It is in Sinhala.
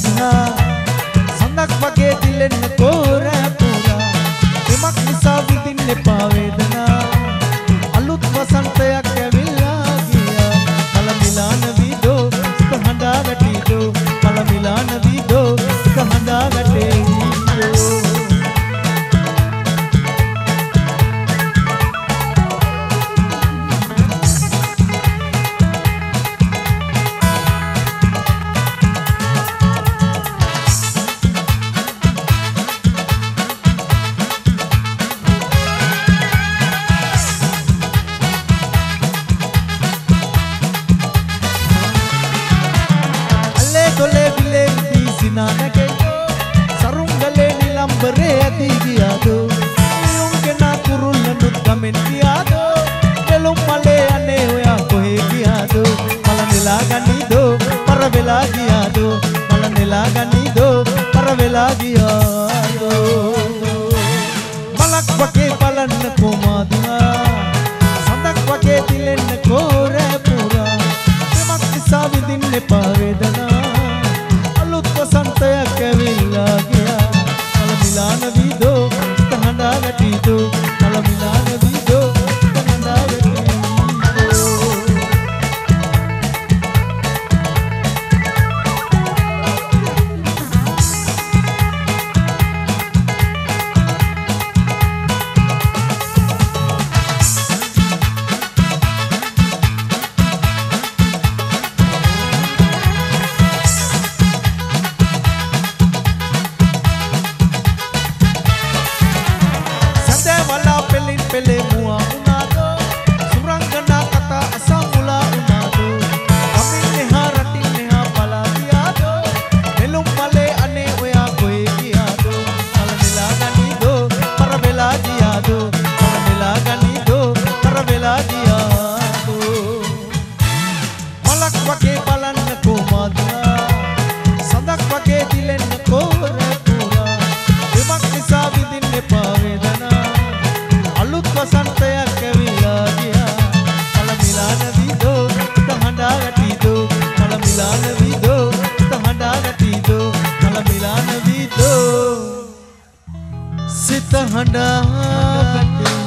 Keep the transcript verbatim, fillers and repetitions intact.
දිහා සඳක් වගේ දිලෙන්න කෝර පුරා එමක් නිසා විඳින්න එපා වේදනා අලුත් වසන්තයක් ඇවිල්ලා ගියා කලමිලාන වීදෝ සිත හඬා වැටිදෝ කලමිලාන වීදෝ සිත හඬා වැටෙයිදෝ සරුංගලේ නිලම්බරේ ඇදී ගියාදෝ යුන්ගේ නාකුරුල්ල නුත් ගමෙන් ගියාදෝ දෙලුම් මලේ අනේ ඔයා කොහේ ගියාදෝ මල නෙලා ගනීදෝ පර වෙලා ගියාදෝ මල නෙලා ගනීදෝ පර වෙලා ගියාදෝ මලක් වගේ බලන්න කොමාදුනා සඳක් වගේ දිලෙන්න කෝර පුරා එමක් නිසා විඳින්න එපා වේදනා වසන්තයක් ඇවිල්ලා ගියා කලමිලාන වීදෝ සිත හඬා වැටිදෝ කලමිලාන වීදෝ සිත හඬා වැටිදෝ pele mua unado surangana kata asamula unado amin neha ratin neha pala diado melum male ane oya koi diado palamela ganido paravela diado palamela ganido paravela diado malak wage balanna komaduna sadak wage dilenna kore pura emak nisa vidinne pavedana අලුත් වසන්තයක් ඇවිල්ලා ගියා කලමිලාන වීදෝ සිත හඬා වැටිදෝ කලමිලාන වීදෝ සිත හඬා වැටිදෝ කලමිලාන වීදෝ සිත හඬා වැටිදෝ